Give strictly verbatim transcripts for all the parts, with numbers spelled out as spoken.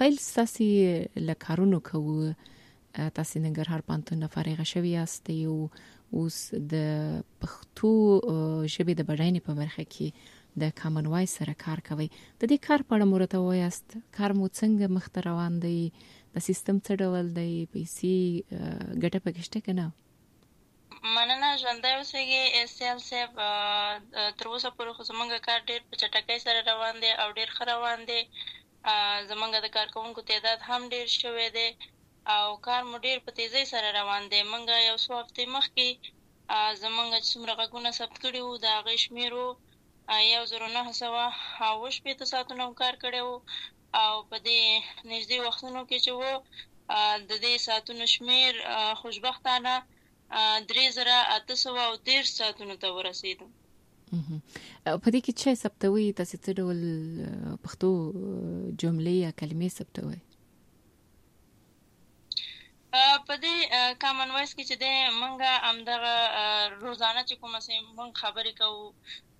پیل ستاسې له کارونو کوو، تاسې ننګرهار پوهنتون نه فارغه شوي یاست او اوس د پښتو ژبې د بډاینې په برخه کې د کامن وایس سره کار کوي. د دې کار په اړه مو راته ووایاست، کار مو څنګه مخته روان دی، د سیستم څه ډول دی، پیسې ګټه پکې شته که نه؟ مننه، ژوندی اوسئ سیال صاحب. تر اوسه پورې خو زموږ کار ډېر په چټکۍ سره روان دی او ډېر ښه روان دی. زموږ د کارکوونکو تعداد هم ډېر شوی دی او کار مو ډېر په تیزۍ سره روان دی. موږ یو څو هفتې مخکې زموږ چې څومره غږونه ثبت کړي وو د هغې شمېر وو یو زر نهه سوه اوه شپېته ساعتونه مو کار کړی وو او په دې نږدې وختونو کې چې وو د دې ساعتونو شمېر خوشبختانه درې زره اته سوه او دېرش ساعتونو ته ورسېدو. په دې کې چې ثبتوي، تاسې څه ډول پښتو جملې یا کلمې ثبتوي؟ په دې کامن وایس کې چې دی موږ همدغه روزانه چې کومه چې موږ خبرې کوو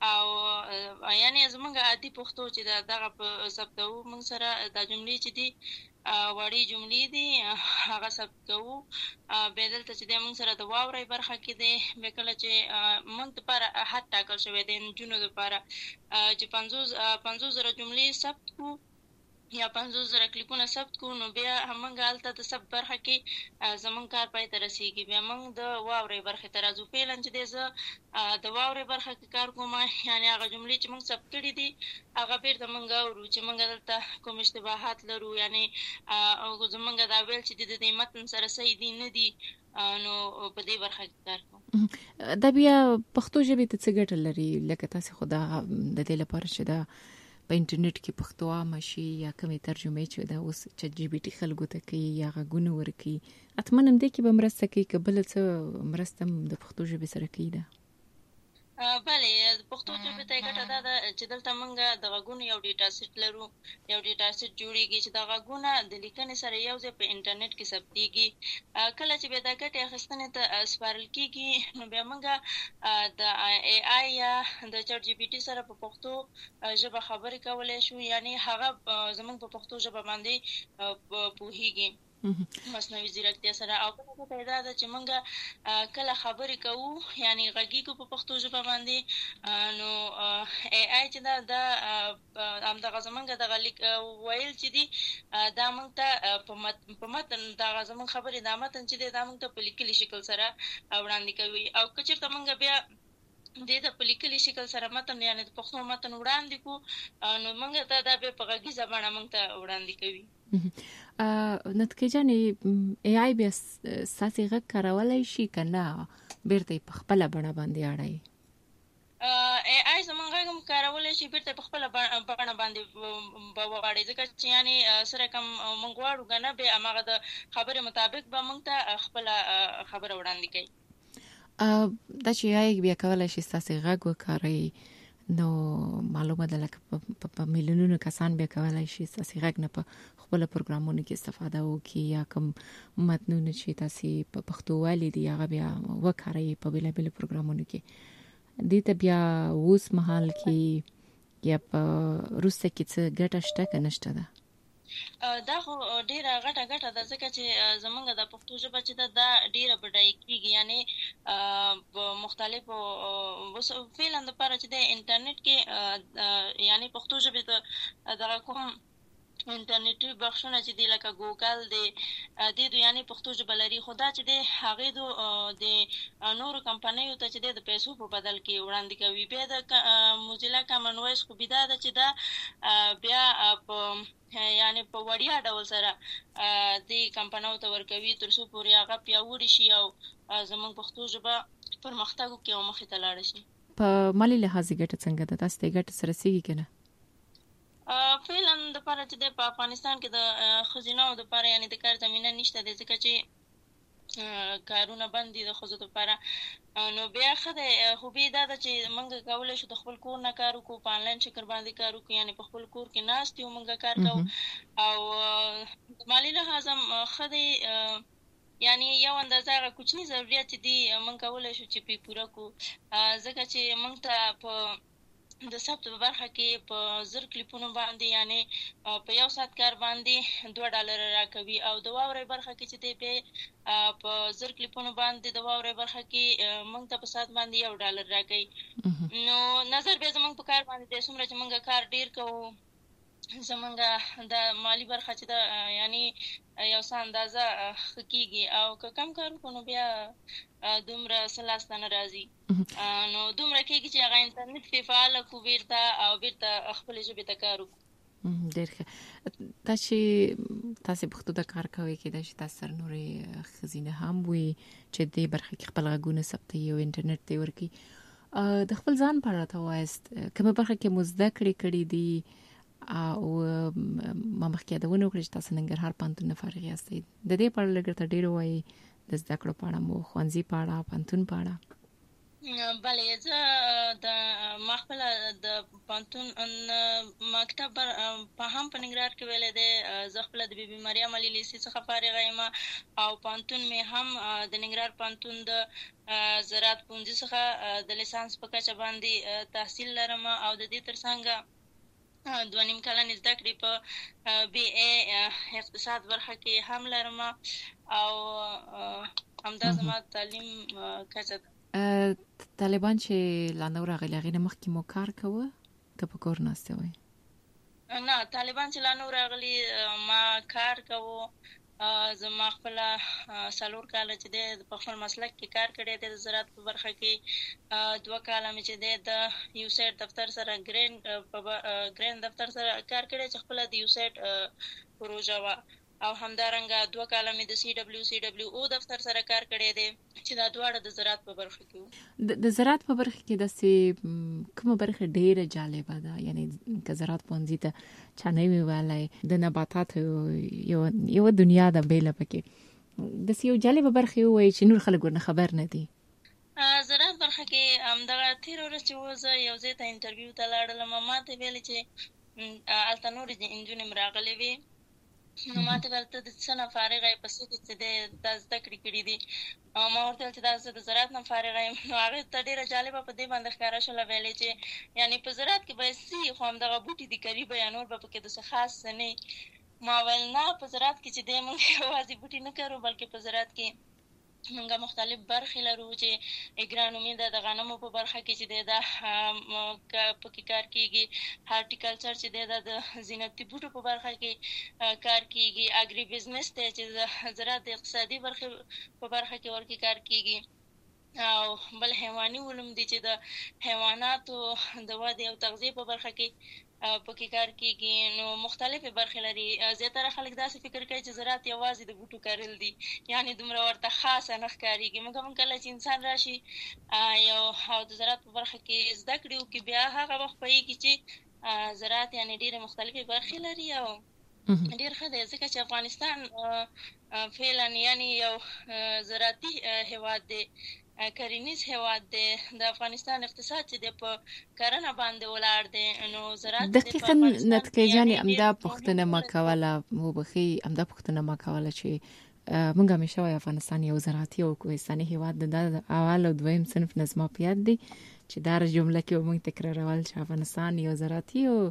او یعنې زموږ عادي پښتو چې ده دغه په ثبتوو. موږ سره دا جملې چې دي وړې جملې دي هغه ثبت کوو. بیا دلته چې دی موږ سره د واورئ برخه کې دی. بیا کله چې موږ دپاره حد ټاکل شوی دی نجونو دپاره چې پنځوس پنځوس زره جملې ثبت کړو یا پنځوس زره کلیپونه ثبت کړو، نو بیا موږ هلته د ثبت برخه کې زموږ کار پای ته رسېږي. بیا موږ د واورئ برخې ته راځو. فعلا چې دی زه د واورئ برخه کې کار کوم، یعنې هغه جملې چې موږ ثبت کړي دي هغه بېرته موږ اورو چې موږ دلته کوم اشتباهات لرو، یعنې زموږ دا ویل چې د دې متن سره صحیح دي نه دي، نو په دې برخه کې کار کوم. دا بیا پښتو ژبې ته څه ګټه لري؟ لکه تاسې خو دا د دې لپاره چې دا په انټرنیټ کې پښتو عامه شي یا کومې ترجمې چې دا اوس چټ جی پي ټي خلکو ته کوي یا غږونه ورکوي، حتما هم دې کې به مرسته کوي که بله څه مرسته هم د پښتو ژبې سره کوي ده؟ بلې د پښتو ژبې ته یې ګټه دا ده چې دلته موږ د غږونو یو ډیټا سیټ لرو. یو ډیټا سیټ جوړېږي چې دا غږونه د لیکنې سره یو ځای په انټرنیټ کې ثبتېږي. کله چې بیا دا ګټې اخیستنې ته سپارل کېږي نو بیا موږ د اے آی یا د چټ جي پي ټي سره په پښتو ژبه خبرې کولی شو، یعنې هغه زموږ په پښتو ژبه باندې پوهېږي مصنوعي ځیرکتیا سره. او بله ګټه یې دا ده چې موږ کله خبرې کوو یعنې غږیږو په پښتو ژبه باندې، نو اے آی چې ده دا همدغه زموږ دغه لیک ویل چې دي دا موږ ته په متن دغه زموږ خبرې دا متن چې دی دا موږ ته په لیکلي شکل سره وړاندې کوي. او که چېرته موږ بیا دې ته په لیکلي شکل سره متن یعنې د پښتو متن وړاندې کړو نو موږ ته دا بیا په غږیزه بڼه موږ ته وړاندې کوي. نتکه جانې اے آی بیا ستاسې غږ کارولی شي که نه بیرته یې په خپله بڼه باندې اړوي؟ اے آی زموږ غږ هم کارولی شي، بیرته په خپله بڼه باندې به وغواړي، ځکه چې یعنې سره کم موږ غواړو که نه بیا هماغه د خبرې مطابق به موږ ته خپله خبره وړاندې کوي. دا چې اے آی بیا کولی شي ستاسې غږ وکاروي، نو معلومه ده لکه په میلیونونو کسان بیا کولی شي ستاسې غږ نه په خپلو پروګرامونو کې استفاده وکړي یا کوم متنونه چې تاسې په پښتو ویلي دي هغه بیا وکاروي په بېلابېلو پروګرامونو کې. دې ته بیا اوس مهال کې یا په وروسته کې څه ګټه شته که نشته ده؟ دا خو ډیره غټه ګټه ده، ځکه چې زمونږ د پښتو ژبه چې ده دا ډیره بډایه کېږي، یعنې په مختلفو فعلا دپاره چې د انټرنیټ کې یعنې پښتو ژبې ته دغه کوم انټرنیټي بخشونه چې دي لکه ګوګل دی دې دو یعنې پښتو ژبه لري، خو دا چې دی هغې دو د نورو کمپنیو ته چې دی د پیسو په بدل کې وړاندې کوي. بیا د موزیلا کامن وایس خوبي دا ده چې دا بیا په یعنې په وړیا ډول سره دې کمپنیو ته ورکوي تر څو پورې هغه پیاوړې شي او زموږ پښتو ژبه پرمختګ وکړي او مخې ته لاړه شي. په مالي لحاظ ګټه څنګه ده؟ تاسو ته ګټه سره رسېږي که نه؟ فعلا دپاره چې دی په افغانستان کې د ښځینهو دپاره یعنې د کار زمینه نشته دی، ځکه چې کارونه بند دي د ښځو دپاره. نو بیا ښه دی، خوبي دا ده چې موږ کولی شو د خپل کور نه کار وکړو، په آنلاین شکل باندې کار وکړو، یعنې په خپل کور کې ناست یو موږ کار کوو. او د مالي لحاظ هم ښه دی، یعنې یو اندازه هغه کوچني ضرورت چې دي موږ کولی شو چې پې پوره کړو، ځکه چې موږ ته په د ثبت په برخه کې په زر کلیپونو باندې یعنی په یو ساعت کار باندې دوه ډالر راکوي او د واورې برخه کې چې دی به په زر کلیپونو باندې د واورې برخه کې موږ ته په ساعت باندې یو ډالر راکوي. نو نظر به زموږ په کار باندې د څومره چې موږ کار ډیر کوو زمونږ د مالی برخه چې د یعنی یو څه اندازه ښه کېږي او که کم کار وکړو نو بیا دومره څه لاسته نه راځي. نو دومره کېږي چې هغه انټرنیټ پرې فعاله کړو بیرته او بیرته خپلې ژبې ته کار وکړو. ډېر ښه. دا چې تاسې پښتو ته کار کوئ کېدای شي تاسو سره نورې ښځینه هم وي چې دې برخه کې خپل غږونه ثبتوي او انټرنیټ ته یې ورکوي. د خپل ځان په اړه راته ووایاست کومه برخه کې مو زده کړې کړي دي او ما مخکې یادونه وکړه چې تاسو ننګرهار پوهنتون نه فارغ یاستئ. د دې په اړه لږ ته ډېر وایي د زده کړو په اړه مو ښوونځي په اړه پوهنتون په اړه. بله زه د ما خپله د پوهنتون مکتب په هم په ننګرهار کې ویلی دی. زه خپله د بي بي مریم علي لیسې څخه فارغه یم او پوهنتون مې هم د ننګرهار پوهنتون د زراعت پوهنځي څخه د لیسانس په کچه باندې تحصیل لرم او د دې تر څنګه دوه نیم کلنې زده کړې په بي اے اقتصاد برخه کې هم لرم او همدا زما تعلیم کچه ده. طالبان چې لا نو راغلي هغې نه مخکې مو کار کوه که په کور ناستې وئ؟ نه طالبان چې لا نو راغلي ما کار کوو. زما خپله څلور کاله چې دی په خپل مسلک کې کار کړی دی د زراعت په برخه کې. دوه کاله مې چې دی د یوسیډ دفتر سره ګرین په ګرین دفتر سره کار کړی چې خپله د یوسیډ پروژه وه او همدارنګه دوه کاله مې د سی ډبلیو سی ډبلیو او دفتر سره کار کړی دی چې دا دواړه د زراعت په برخه کې وو. د زراعت په برخه کې داسې کومه برخه ډېره جالبه ده؟ یعنی که زراعت پوهنځي ته چا نه وي ویلی د نباتاتو یوه دنیا ده بیله پکې، داسې یو جالبه برخه یې ووایي چې نور خلک ورنه خبر نه دي. زراعت برخه کې همدغه تېره ورځ چې وه زه یو ځای ته انټرویو ته لاړلم ما ته ویلې چې هلته نورې نجونې م راغلې وې نو ما ته ویل ته د څه نه فارغه یې په څه کې چې دی دا زده کړې کړي دي. ما ورته ویل چې دا زه د زراعت نه فارغه یم. نو هغې ته ډېره جالبه په دې باندې ښکاره شوله ویلې چې یعنې په زراعت کې به یې څه خو همدغه بوټي دي کري به یا نور به پکې داسې خاص څه نه. ما ویل نه په زراعت کې چې دی موږ یوازې بوټي نه کرو بلکې په زراعت کې موږ مختلف برخې لرو چې اګرانومي ده د غنمو په برخه کې چې دی دا پکې کار کېږي، هارټیکلچر چې دی دا د زینتي بوټو په برخه کې کار کېږي، اګري بزنس دی چې د زراعت د اقتصادي برخې په برخه کې ورکې کار کېږي او بل حیواني علوم دي چې د حیواناتو د ودې او تغذیې په برخه کې پکې کار کېږي. نو مختلفې برخې لري. زیاتره خلک داسې فکر کوي چې زراعت یوازې د بوټو کرل دي یعنې دومره ورته خاصه نه ښکارېږي. موږ هم کله چې انسان راشي یو او د زراعت په برخه کې زده کړې وکړي بیا هغه وخت پوهېږي چې زراعت یعنې ډېرې مختلفې برخې لري او ډېر ښه دی ځکه چې افغانستان فعلا یعنې یو زراعتي هېواد دی، کرنیز هېواد دی. د افغانستان اقتصاد چې دی په کرنه باندې ولاړ دی. نو زراعت دقیقا نتکۍ جانې همدا پوښتنه ما کوله وبښئ همدا پوښتنه ما کوله چې موږ همیشه وایو افغانستان یو زراعتي او کوهستاني هېواد دی. دا د اول او دویم صنف نه زما په یاد دی چې دا جمله کې به موږ تکرارول چې افغانستان یو زراعتي او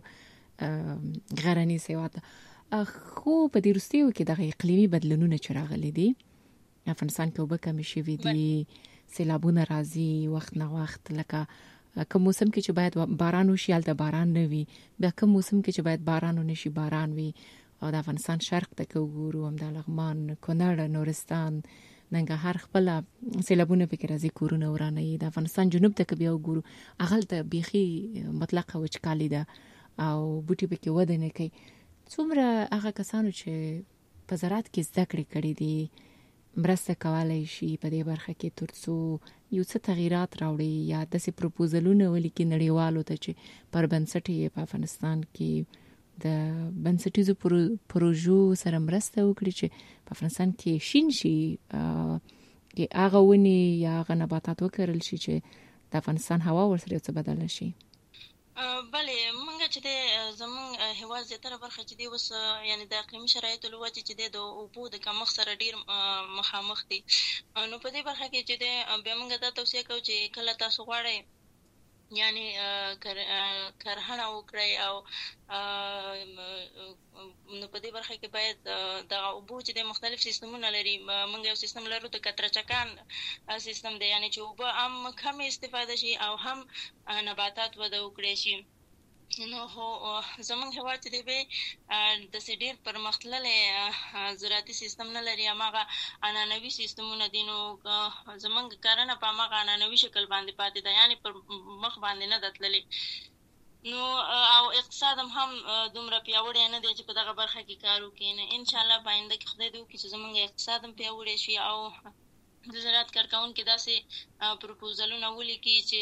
غرنیز هېواد دی. خو په دې وروستیو کې دغه اقلیمي بدلونونه چې راغلي دي افغانستان کې اوبه کمې شوي دي، سیلابونه راځي وخت نه وخت، لکه کوم موسم کې چې باید باران وشي هلته باران نه وي، بیا کوم موسم کې چې باید باران ونه شي باران وي. او د افغانستان شرق ته که وګورو همدا لغمان، کونړ، نورستان، ننګرهار خپله سیلابونه پکې راځي کورونه ورانوي. د افغانستان جنوب ته که بیا وګورو هغلته بیخي مطلقه وچکالي ده او بوټي پکې وده نه کوي. څومره هغه کسانو چې په زراعت کې زده کړې کړي دي مرسته کولی شي په دې برخه کې تر څو یو څه تغییرات راوړي یا داسې پروپوزلونه ولیکي نړیوالو ته چې پر بنسټ یې په افغانستان کې د بنسټیزو پروژو سره مرسته وکړي چې په افغانستان کې شین شي، کې هغه ونې یا هغه نباتات وکرل شي چې د افغانستان هوا ورسره یو څه بدله شي. بله موږ چې دی زموږ هېواد زیاتره برخه چې دی اوس یعنې د اقلیمي شرایطو له وجې چې دی د اوبو د کمښت سره ډېر مخامخ دي. نو په دې برخه کې چې دی بیا موږ دا توصیه کوو چې کله تاسو غواړئ یعنی کرهڼه وکړئ او نو په دې برخه کې باید د اوبو چې د مختلف سیستمونه لري. موږ یو سیستم لرو د کترچکان سیستم دی، یعنی چې اوبه هم کم استفاده شي او هم نباتات وده وکړي شي. نو هو زمونږ هېواد چې دی به داسې ډېر پرمختللی زراعتي سیستم نه لري، هماغه عنعنوي سیستمونه دي. نو زمونږ کرنه په هماغه عنعنوي شکل باندې پاتې ده، یعنې پر مخ باندې نه ده تللې. نو او اقتصاد هم هم دومره پیاوړی نه دی چې په دغه برخه کې کار وکړي. نو انشاءالله په آینده کې خدای دې وکړي چې زمونږ اقتصاد هم پیاوړی شي او د زراعت کارکوونکي داسې پروپوزلونه ولیکي چې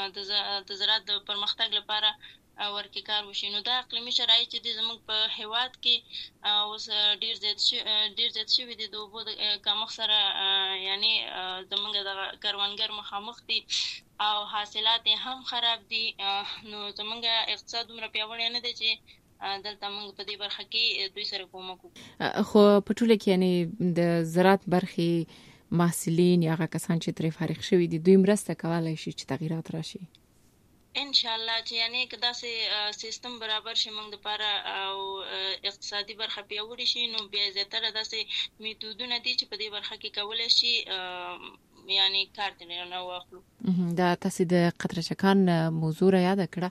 د زراعت د پرمختګ لپاره ورکې کار وشي. نو دا اقلیمي شرایط چې دي زموږ په هېواد کې اوس ډېر زیات ډېر زیات شوي دي د اوبو د کمښت سره، یعنی زموږ د کروندګر مخامخ دي او حاصلات یې هم خراب دي. نو زموږ اقتصاد دومره پیاوړی نه دی چې دلته موږ په دې برخه کې دوی سره کومک وکړو. خو په ټوله کې یعنی د زراعت برخې محصلین یا هغه کسان چې ترې فارغ شوي دي دوی مرسته کولی شي چې تغییرات راشي ان شاء الله. چې یعنی که داسې سیستم برابر شي موږ لپاره او اقتصادي برخه پیاوړې شي، نو بیا زیاتره داسې میتودونه دي چې په دې برخه کې کولی شي یعنی کار ترې نه واخلو. دا تاسې د قطرچکان موضوع را یاده کړه.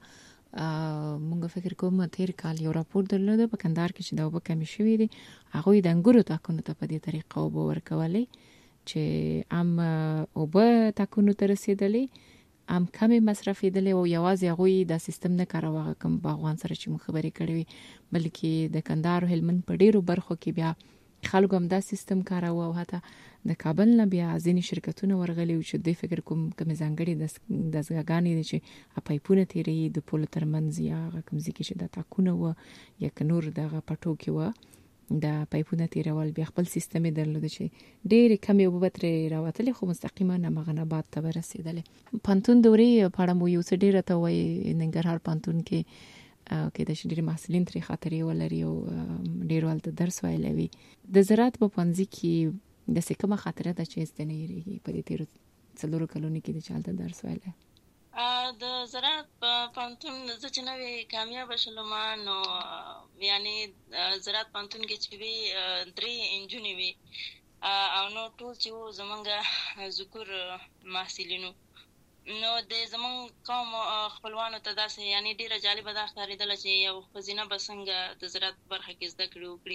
مونږ فکر کوم تیر کال یو راپور درلوده په کندهار کې چې د اوبه کمې شوې دي، هغوی د انګورو تاکونو ته په دې طریقه اوبه ورکولې چې هم اوبه تاکونو ته رسېدلې، هم کمې مصرفېدلې او یوازې هغوی دا سیستم نه کاروه کوم باغوان سره چې موږ خبرې کړې وي، بلکې د کندهار او هلمند په ډېرو برخو کې بیا خلکو هم دا سیستم کاروه او حتی د کابل نه بیا ځینې شرکتونه ورغلي و چې دوی فکر کوم کومې ځانګړې دستګاهګانې دي چې پایپونه تېروي د پولو ترمنځ یا هغه کوم ځای کې چې دا تاکونه وه یا که نور دغه پټو کې وه دا پایپونه تېرول، بیا خپل سیستم یې درلوده چې ډېرې کمې اوبه به ترې راوتلې خو مستقیما همغه نبات ته به رسېدلې. پوهنتون دورې په اړه مو یو څه ډېره ته وایي. ننګرهار پوهنتون کې کېدای شي ډېر محصلین ترې خاطرې ولري او ډېر هلته درس ویلی وي. د زراعت په پوهنځي کې داسې کومه خاطره ده چې هېڅ ته نه هېرېږي په دې تېرو څلورو کلونو کې چې هلته درس ویلی؟ د زراعت په پوهنتون زه چې نوې کامیابه شلم، نو یعنی زراعت پوهنتون کې چې وي درې نجونې وي او نو ټول چې وو زمونږ ذکور محصلینو. نو د زمونږ قوم خپلوانو ته داسې یعنی ډېره جالبه دا ښکارېدله چې یو ښځینه به څنګه د زراعت برخه کې زده کړې وکړي.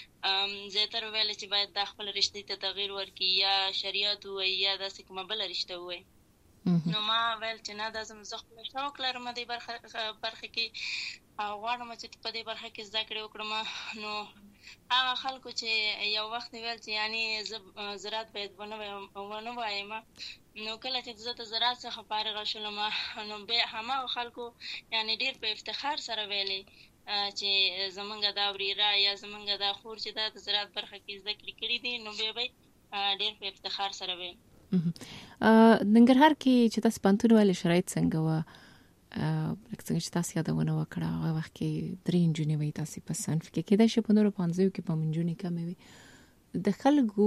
زیاتره ویله چې باید دا خپله رشتې ته تغییر ورکړي یا شریعت ووایي یا داسې کومه بله رشته ووایي. نو ما ویل چې نه دا زه خپله شوق لرم دې برخه برخه کې او غواړم چې په دې برخه کې زده کړې وکړم. نو هغه خلکو چې یو وخت ویل چې یعنی زه زراعت باید ونه وایم، نو کله چې زه د زراعت څخه فارغه شولم نو بیا هماغه خلکو یعنی ډېر په افتخار سره ویلې چې زمونږ دا وریره یا زمونږ دا خور چې دا د زراعت برخه کې زده کړې کړي دي، نو بیا به ډېر په افتخار سره ویل. ننګرهار کې چې تاسو پوهنتون ولې شرایط څنګه وه؟ لکه څنګه چې تاسو یادونه وکړه هغه وخت کې درې نجونې وې تاسې په صنف کې، کېدای شي په نورو پوهنځیو کې به نجونې کمې وي. د خلکو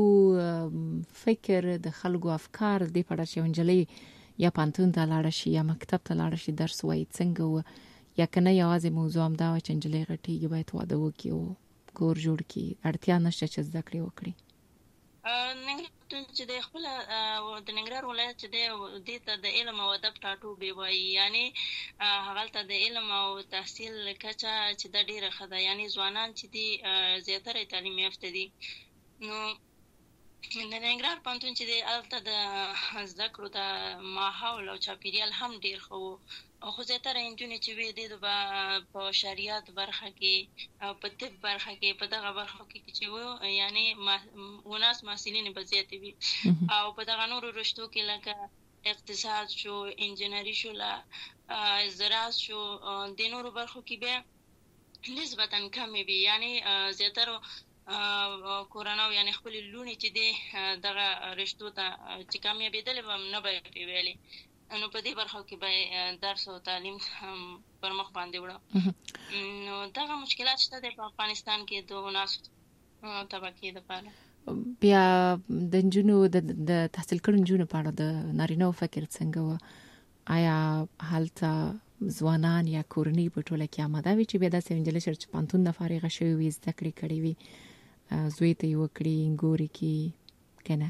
فکر د خلکو افکار دې په اړه چې یو نجلۍ یا پوهنتون ته لاړه شي یا مکتب ته لاړه شي درس وایي څنګه وه، یا که نه یوازې موضوع همدا وه چې نجلۍ غټېږي باید واده وکړي او کور جوړ کړي، اړتیا نشته چې زده کړې وکړي؟ چې د خپل د ننګرهار ولایت چې دی دې ته د علم او ادب ټاټوبی وایي، یعنی هغلته د علم او تحصیل کچه چې دا ډېره ښه ده، یعنی ځوانان چې دي زیاتره تعلیم یافته دي. نو د ننګرهار پوهنتون چې دی هلته د زده کړو د ماحول او چاپېریال هم ډېر ښه و، خو زیاتره نجونې چې وې دې به په شریعت برخه کې په طب برخه کې په دغه برخو کې چې وو یعنی وناس محصلین به زیاتې وي او په دغه نورو رشتو کې لکه اقتصاد شو، انجینري شو، زراعت شو، د نورو برخو کې بیا نسبتا کمې وي. یعنی زیاتره کورناو یعنی خپلې لوڼې چې دی دغه رشتو ته چې کامیابېدلې به نه به یې ویلې، نو په دې برخو کې به درس او تعلیم پر مخ باندې وړه. نو دغه مشکلات شته دی په افغانستان کې د وناسو طبقې دپاره. بیا د نجونو د تحصیل کړو نجونو په اړه د نارینه‌و فکر څنګه و؟ آیا هلته ځوانان یا کورنۍ په ټوله کې آماده وي چې بیا داسې نجلۍ چې پانتون د فارغه شوي وي زده کړې کړې وي زوی ته یې وکړي انګوري کې که نه؟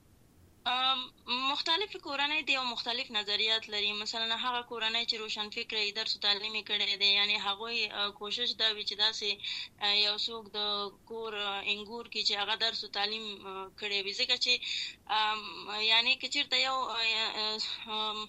مختلف کورنۍ دي او مختلف نظریات لري. مثلا هغه کورنۍ چې روشن فکر درس او تعلیم کړي دي، یعنی هغه کوشش دا وی چې داسې یو څوک د کور انګور کې چې هغه درس او تعلیم کړي وي، ځکه چې یعنی که چیرته یو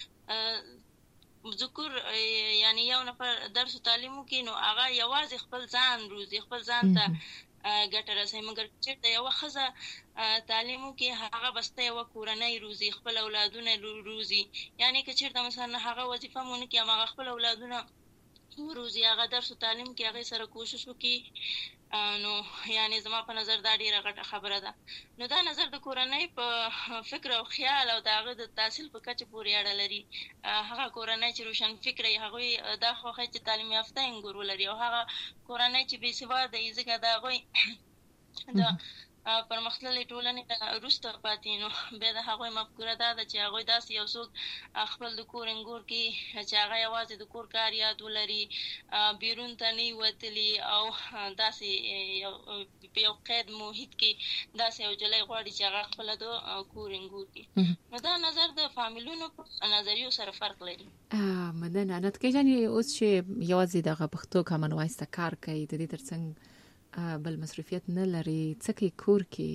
ذکر یعنی یو نفر درس او تعلیم کوي نو هغه یوازې خپل ځان روزي، خپل ځان ته ګټه رسوي. مګر چیرته یو ښځه تعلیم کوي هغه بسته یو کورنۍ روزي، خپل اولادونه روزي. یعنی که چیرته مثلا هغه وظیفه مونږ کې هغه خپل اولادونه روزي، هغه درس او تعلیم کې هغه سره کوشش وکړي، نو یعنی زما په نظر دا ډیره غټه خبره ده. نو دا نظر د کورنۍ په فکر او خیال او دغه د تحصیل په کچه پورې اړه لري. هغه کورنۍ چې روشن فکر یې هغه دا خوخه چې تعلیم یافته انګور ولري، او هغه کورنۍ چې بې سواده یې ځکه دا غوي دا پرمختللې ټولنې وروسته پاتې، نو بیا د هغوی مفکوره دا ده چې هغوی داسې یو څوک خپل د کور انګور کې چې هغه یوازې د کور کار یاد ولري، بیرون ته نه وتلي، او داسې په یو قید محیط کې داسې یو جلی غواړي چې هغه خپله د کور انګور کې. نو دا نظر د فامیلونو په نظریو سره فرق لري. مننه. نتکه جانې اوس چې یوازې دغه پښتو کامن وایس ته کار کوي، د دې ترڅنګ بل مصروفیت نه لري، څه کوي کور کې؟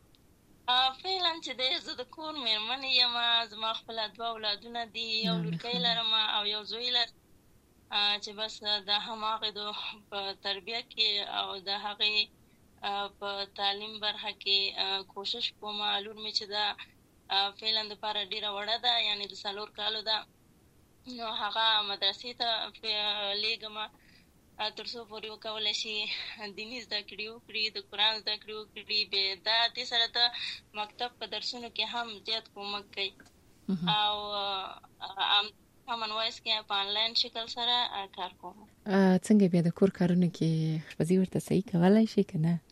فعلا چې د زه د کور مېرمن یم، زما خپل دوه اولادونه دي، یو لورکۍ لرم او یو زوی لرم چې بس د هماغې د په تربیه کې او د هغې په تعلیم برخه کې کوشش کوم. لور مې چې دا فعلا د پاره ډیره وړه ده، یعنی د څلور کالو ده، نو هغه مدرسې ته لیږم تر څو پورې وکولی شي دیني زده کړې وکړي، د قرآن زده کړې وکړي. بیا دا دې سره د مکتب په درسونو کې هم زیات کومک کوي، او کامن وایس کې په آنلاین شکل سره کار کوم. څنګه بیا د کور کارونو کې اشپزي ورته صحیح کولی شي که نه؟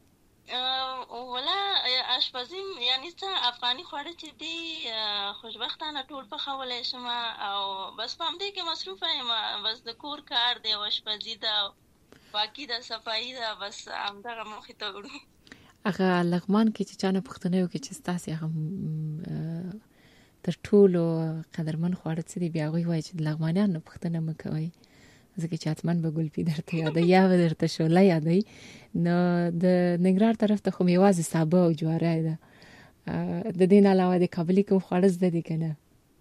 ولا اشپزي یعنی څه افغاني خواړه چې دي خوشبختانه ټول پخولی شم، او بس په همدې کې مصروفه یم. بس د کور کار دی او اشپزي ده، پاکي ده، صفایي ده، بس همدغه موخې ته وړو. هغه لغمان کې چې چا نه پوښتنه وکړي چې ستاسې هغه تر ټولو قدرمن خواړه څه دي، بیا هغوی وایي چې د لغمانیانو نه پوښتنه مه کوئ، ځکه چې حتماً به ګلپي درته یادوي یا به درته شوله یادوي. نو د ننګرهار طرف ته خو مې یوازې سابه او جواری ده، د دې نه علاوه د کابلي کوم خواړه زده دي که نه؟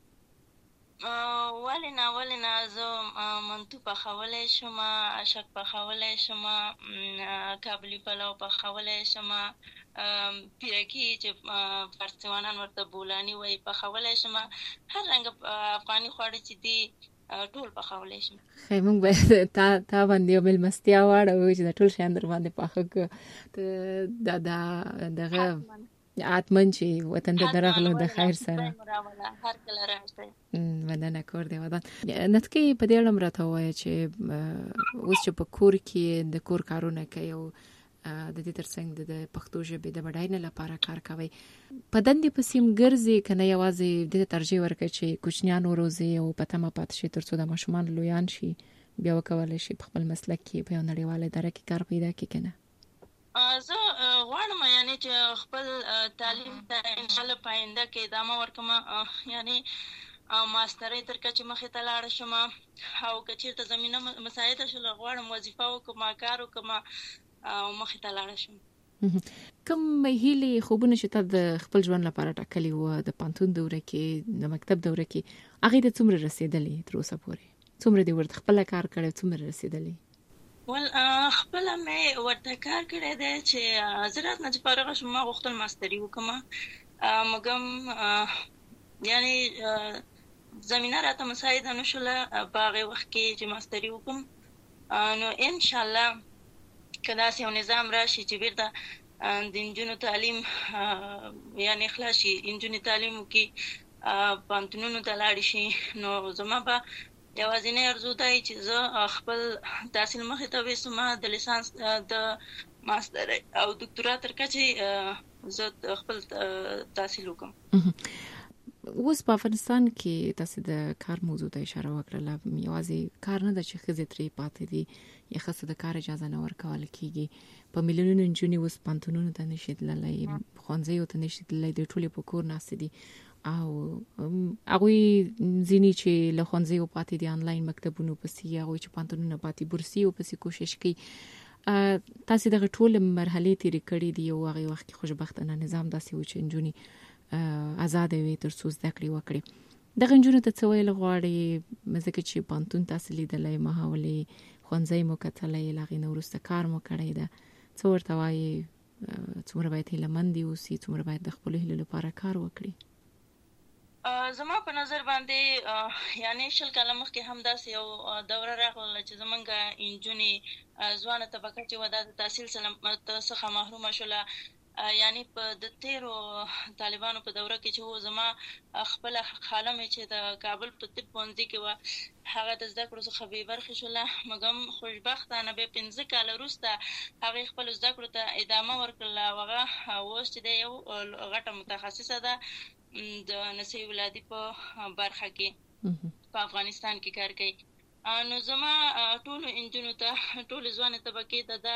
ولې نه ولې نه زه منتو پخولی شم، اشک پخولی شم، کابلي پلو پخولی شم، پیرکي چې فارسیوانان ورته بولاني وایي پخولی شم. هر رنګه افغاني خواړه چې دي ټول پخولی شم. خیر موږ باید تا تا باندې یو مېلمستیا واړوو چې دا ټول شیان در باندې پاخه کړو. دا دغه حتمن چې وطن ته درغلو د خیر سره هر کله راشئ. مننه. کور دې ودان. نتکې په دې اړه راته ووایه چې اوس چې په کور کې د کور کارونه کوي او د دې ترڅنګ د پښتو ژبې د بډاینې لپاره کار کوي، په دندې پسې هم ګرځي که نه یوازې دې ته ترجیح ورکوي چې کوچنیان وروزي او په تمه پاتې شي تر څو د ماشومان لویان شي بیا وکولی شي په خپل مسلک کې په یو نړیواله اداره کې کار پیدا کړي که نه؟ زه غواړم یعنی چې خپل تعلیم ته انشاءالله په آینده کې ادامه ورکړم، یعنی ماسترۍ تر کچې مخې ته لاړه شم، او که چېرته زمینه مساعده شوله غواړم وظیفه وکړم، کار وکړم او مخې ته لاړه شم. کوم هیلې خوبونه چې تا د خپل ژوند لپاره ټاکلي وه د پانتون دوره کې د مکتب دوره کې هغې ته څومره رسېدلې تر اوسه پورې؟ څومره دې ورته خپله کار کړی، څومره رسېدلې؟ ول خپله مې ورته کار کړی دی چې زه رات نه چې فارغه شم ما غوښتل ماستري وکړم، مګم یعنې زمینه راته مساعده نه شوله په هغې وخت کې چې ماستري وکړم. نو انشاءالله که داسې یو نظام راشي چې بیرته د نجونو تعلیم یعنې خلاص شي، نجونې تعلیم وکړي، پوهنتونونو ته لاړې شي، نو زما به یوازینی ارزو دی چې زه خپل تحصیل مخې ته ویسم، د لیسانس د ماستر او دکتورا تر کچې زه خپل تحصیل وکړم. اوس په افغانستان کې تاسو د کار موضوع ته اشاره وکړه، یوازې کار نه د چې خزې ترې پاتې دي یا خاصه د کار اجازه نه ورکول کیږي. په میلیونونو نجونې اوس پانتونونو ته نشي تللی، ښوونځیو ته نشي تللی، د ټولې په کور ناست دي او هغه ځینی چې له ښوونځیو پاتې دي آنلاین مکتبونو پسې، هغه چې پانتونونو پاتې بورسي او پسې کوشش کوي. تاسو دغه ټول مرحله تیرې کړې دي او هغه وخت کې خوشبختانه نظام داسې و چې نجونې آزاد وي تر څو زده کړې وکړي. دغه نجونو ته څه ویل غواړي؟ مزه چې پانتون تاسو لیدلای، مهاولې ښوونځی مو کتلای، لاغې نو وروسته کار مو کړی ده، څه ورته وایي؟ څومره باید هیلهمند اوسي، څومره باید د خپلو هیلو لپاره کار وکړي؟ زما په نظر باندې یعنی شل کاله مخکې هم داسې یو دوره راغله چې زمونږ نجونې ځوانه طبقه چې وه دا د تحصیل څخه محرومه شوله. یعنی په د تیرو طالبانو په دوره کې چې و زما خپل خاله مې چې د کابل په طب پوهنځي کې وه هغه د زده کړو څخه بې برخې شوله، مګم خوشبختانه بیا پنځه کاله وروسته هغې خپلو زده کړو ته ادامه ورکړله او هغه اوس چې دی یو غټه متخصصه ده د نسي ولادي په برخه کې په افغانستان کې کار کوي. نو زما ټولو انجونو ته ټولې ځوانې طبقې ته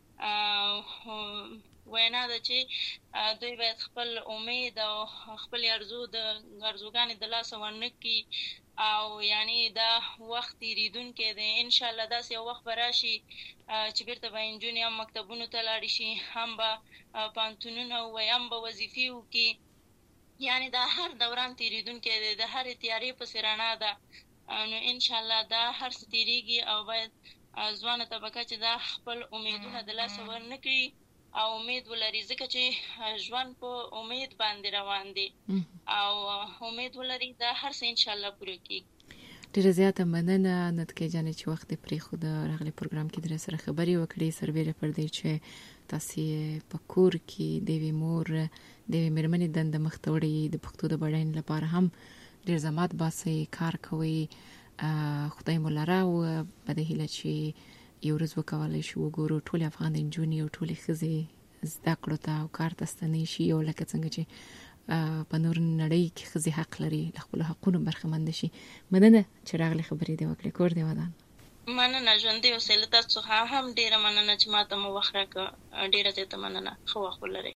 دا وینا ده چې دوی باید خپل امید او خپل ارزو د ارزوګانې د لاسه ورنه کړي او یعنی دا وخت تېرېدونکی دی. انشاءالله داسې یو وخت به راشي چې بیرته به نجونې هم مکتبونو ته لاړې شي، هم به پوهنتونونه ووایي، هم به وظیفې وکړي. یعنی دا هر دوران تېرېدونکی دی، د هرې تیارې پسې رڼا ده. نو انشاءالله دا هر څه تېرېږي او باید ځوانه طبقه چې دا خپل امیدونه د لاسه ورنه کړي او امید ولري، ځکه چې ژوند په امید باندې روان دی او امید ولري دا هر څه انشاءالله پوره کیږي. ډیره زیاته مننه نتکې جانې چې وخت پرې خود راغلی پروګرام کې در سره خبرې وکړې، سربېره پر دې چې تاسو په کور کې د وی مور د وی مرمنې دند مختوړي د پښتو د بډاین لپاره هم ډیر زحمت باسي، کار کوي. خدای مو لره او په دې هیله چې یو ورځ وکولای شو وګورو ټول افغان نجونې او ټول ښځې زده کړو ته او کار ته ستنې شي او لکه څنګه چې په نور نړۍ کې ښځې حق لري له خپلو حقونو برخمنده شي. مننه چې راغلې خبرې دې وکړې. کور دې ودان. مننه ژوندۍ اوسئ. له تاسو څخه هم ډېره مننه چې ما ته مو وخت راکړ. ډېره زیاته مننه. ښه وخت ولرئ.